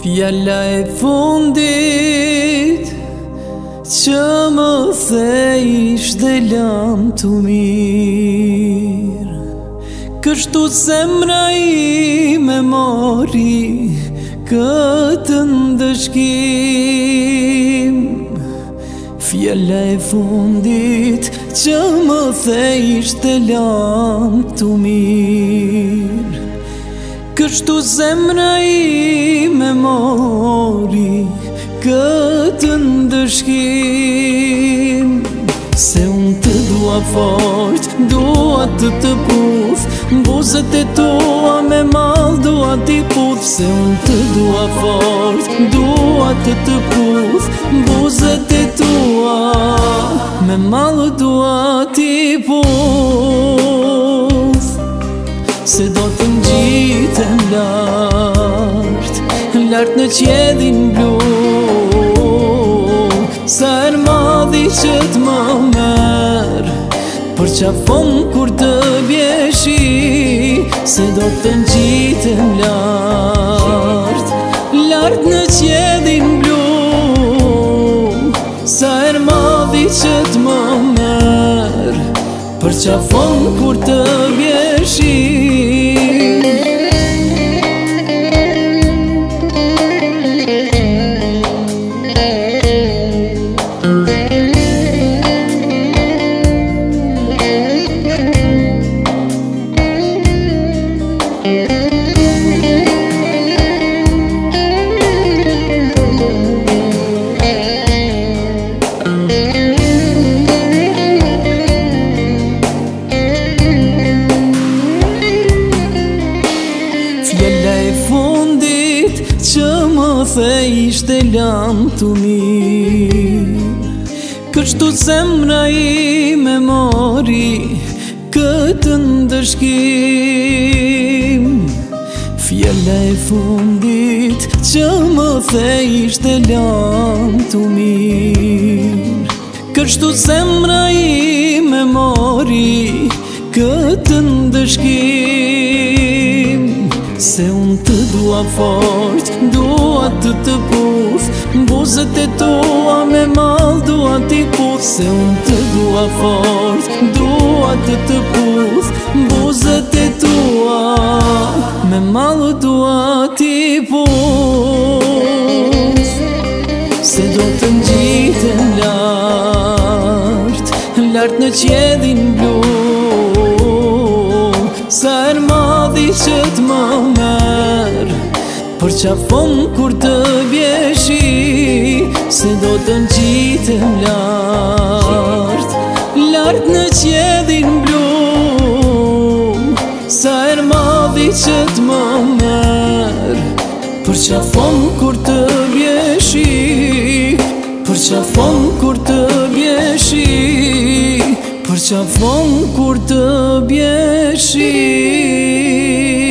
Fjalla e fundit që më the ishte lam të mirë, kështu zemra ime mori këtë ndëshkim. Fjalla e fundit që më the ishte lam të mirë, kështu zemra ime mori këtë ndëshkim. Se unë të dua fort, dua të puth, buzët e tua me mal dua t'i puth. Se unë të dua fort, dua të puth, buzët e tua me mal dua t'i puth. Se do të ngjitem lart, lart në qiellin blu, sa er madhi që t'më merr, për qafon kur të bjeshi. Se do të ngjitem lart, lart në qiellin blu, sa er madhi që t'më merr, për qafon kur të bjeshi. Fjalla e fundit që më the ishte lam të mirë, kështu zemra ime mori këtë ndëshkim. Fjalla e fundit që më the ishte lam të mirë, kështu zemra ime mori këtë ndëshkim. Se unë të dua fort, dua të puth, buzët e tua me mal dua t'i puth. Se unë të dua fort, dua të puth, buzët e tua me mal dua t'i puth. Se do të ngjitem lart, lart në qiellin blu, sa er madhi që t'më merr, për qafon kur të bjeshi. Se do të ngjitem lart, lart në qiellin blu, sa er madhi që t'më merr, për qafon kur të bjeshi. Për qafon kur të bjeshi, për qafon kur të bjeshi.